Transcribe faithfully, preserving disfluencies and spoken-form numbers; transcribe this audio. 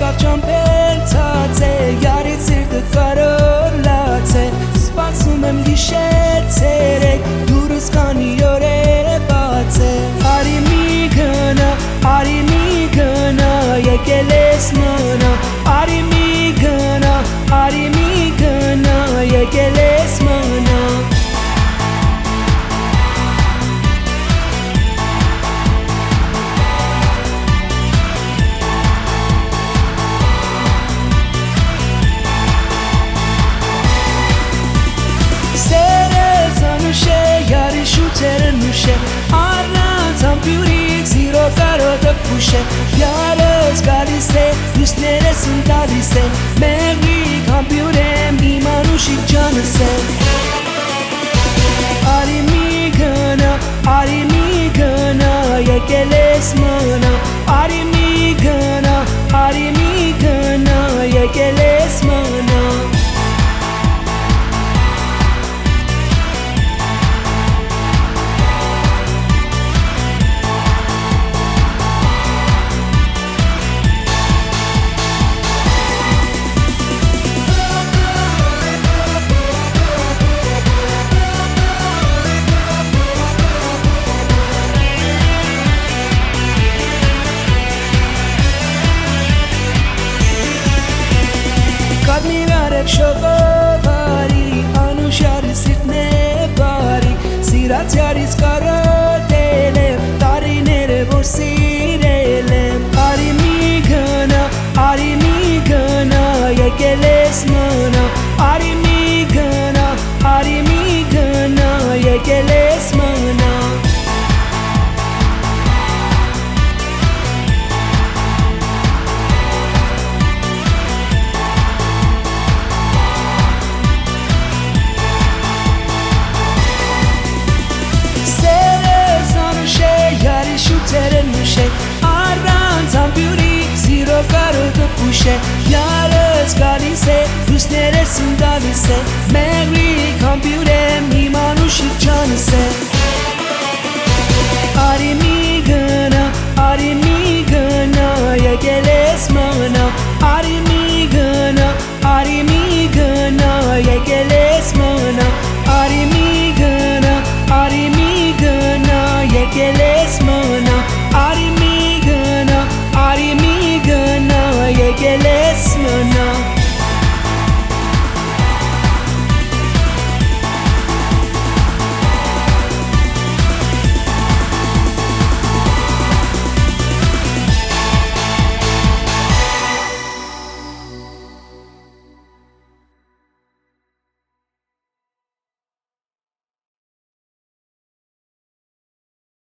եկավ ճամփերցած է, յարից սիրտը կարոլած է, սպասում եմ գիշեր ցերեկ, դուրս քանի օրեր է բաց է, արի մի գնա, արի մի գնա, եկել ես մնա, արի մի գնա, արի մի գնա, եկել ես մնա Առանց ամպյուրիկ սիրո կարոտը պուշ է Յարս գալիս է, լուսներս ընտալիս է Մեղրիկ ամպյուր եմ, իման ու շիք ջանս է Արի մի գնա, արի մի գնա, եկել ես մնա Արի մի գնա, արի մի գնա, եկել ես մնա Շողովարի, անուշարի սիրտն է բարիք Սիրած յարից կարոտել եմ, տարիներ է որ սիրել եմ Արի մի գնա, արի մի գնա, եկել ես մնա Արի մի գնա, արի մի գնա, եկել ես մնա Առանց ամպյուրիկ սիրո կարոտը պուշ է Յարս գալիս է, լուսներս ընտալիս է Մեղրիկ ամպյուր եմ, իման ու շիք ջանս է